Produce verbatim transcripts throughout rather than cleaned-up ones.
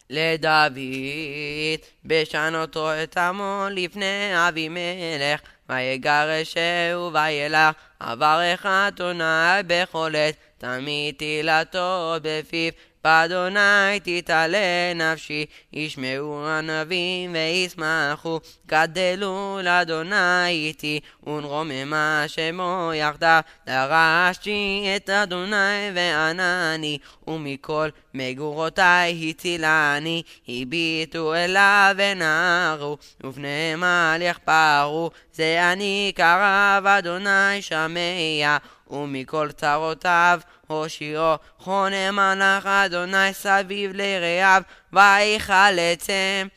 לדוד בשנותו את עמו לפני אבימלך, ויגרשהו וילך, אברך אדוני בכל עת, תמיד תהילתו בפיו. באדוני תתעלה נפשי, ישמעו הנביאים וישמחו, גדלו לאדוני איתי, ונרוממה שמו יחדיו. דרשתי את אדוני וענני, ומכל מגורותי הצילני. הביטו אליו ונערו, ופניהם אל יחפרו. זה אני קרב אדוני שמע, ומכל צרותיו הושיעו. חונה מלאך אדוני סביב לרעיו, ויחלצם.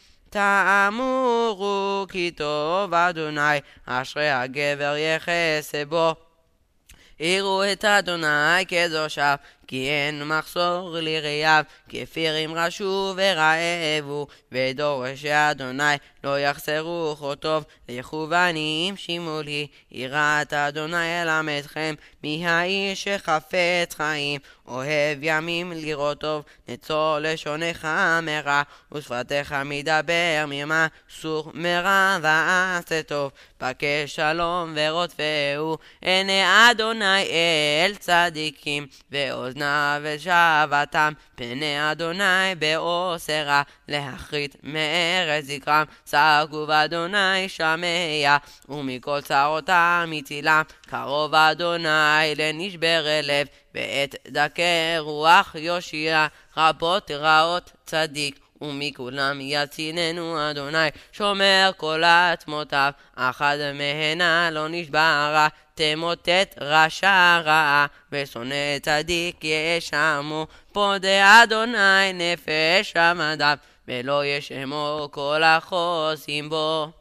תאמרו כי טוב אדוני, אשרי הגבר יחסה בו. יראו את אדוני קדושיו, כי אין מחסור לרעיו. כפירים רשו ורעבו, ודורשי אדוני לא יחסרו חוטוב. לכו ועניים שמעו לי, יראת אדוני ילמדכם. מי האיש שחפץ חיים, אוהב ימים לראות טוב. נצור לשונך מרע, ושפתיך מדבר מרמה. סור מרע ועשה טוב, בקש שלום ורודפהו. עיני אדוני אל צדיקים, ואוזניו אל שבתם. פני אדוני בעושה רע, להחריט מארץ זכרם. צעקו באדוני שמע, ומכל צרותם הצילם. קרוב אדוני לנשבר לב, בעת דכא רוח יושיע. רבות רעות צדיק, ומכולם יצילנו אדוני. שומר כל עצמותיו, אחד מהנה לא נשברה. תמוטט רשע רעה, ושונא צדיק ישמו. פודה אדוני נפש עמדיו, ולא ישמו כל החוסים בו.